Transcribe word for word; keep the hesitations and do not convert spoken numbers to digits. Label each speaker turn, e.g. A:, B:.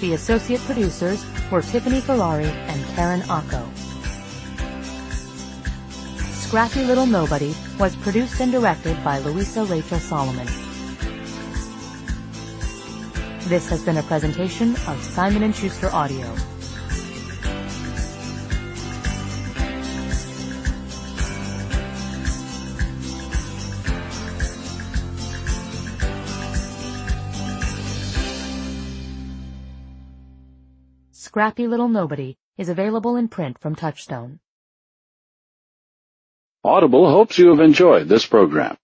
A: The associate producers were Tiffany Ferrari and Karen Acco. Scrappy Little Nobody was produced and directed by Louisa Rachel Solomon. This has been a presentation of Simon and Schuster Audio. Scrappy Little Nobody is available in print from Touchstone.
B: Audible hopes you have enjoyed this program.